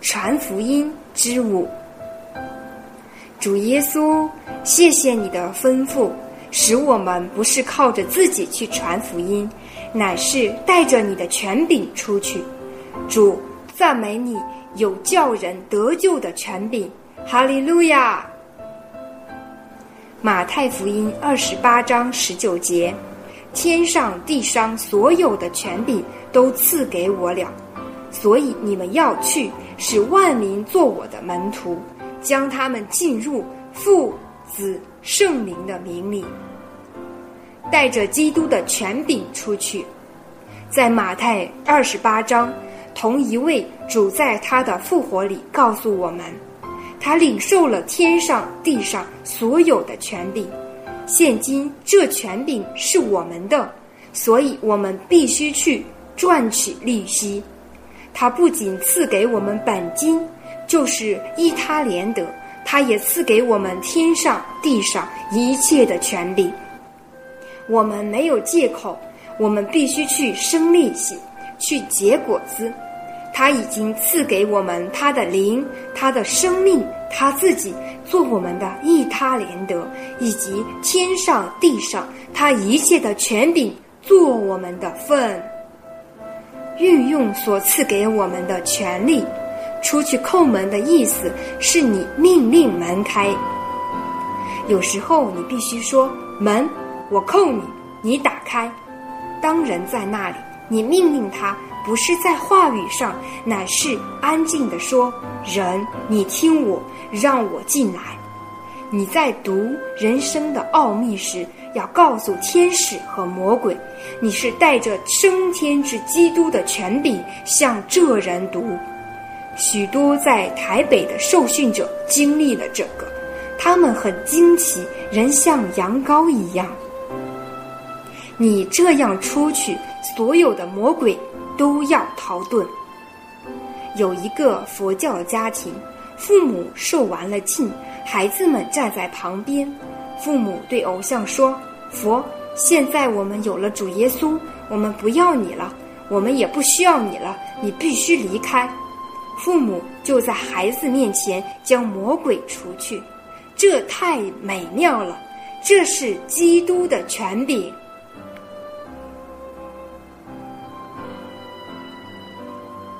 传福音之物。主耶稣，谢谢你的吩咐，使我们不是靠着自己去传福音，乃是带着你的权柄出去。主，赞美你有叫人得救的权柄，哈利路亚。马太福音28章19节，天上地上所有的权柄都赐给我了，所以你们要去，使万民做我的门徒，将他们进入父子圣灵的名里，带着基督的权柄出去。在马太28章，同一位主在他的复活里告诉我们，他领受了天上地上所有的权柄，现今这权柄是我们的，所以我们必须去赚取利息。他不仅赐给我们本金，就是依他连得，他也赐给我们天上地上一切的权柄。我们没有借口，我们必须去生利息，去结果子。他已经赐给我们他的灵，他的生命，他自己做我们的依他连得，以及天上地上他一切的权柄做我们的份。运用所赐给我们的权利，出去叩门的意思是你命令门开。有时候你必须说，门，我叩你，你打开。当人在那里，你命令他，不是在话语上，乃是安静地说，人，你听我，让我进来。你在读人生的奥秘时，要告诉天使和魔鬼，你是带着升天之基督的权柄向这人读。许多在台北的受训者经历了这个，他们很惊奇，人像羊羔一样。你这样出去，所有的魔鬼都要逃遁。有一个佛教家庭，父母受完了禁，孩子们站在旁边。父母对偶像说，佛，现在我们有了主耶稣，我们不要你了，我们也不需要你了，你必须离开。父母就在孩子面前将魔鬼除去，这太美妙了，这是基督的权柄。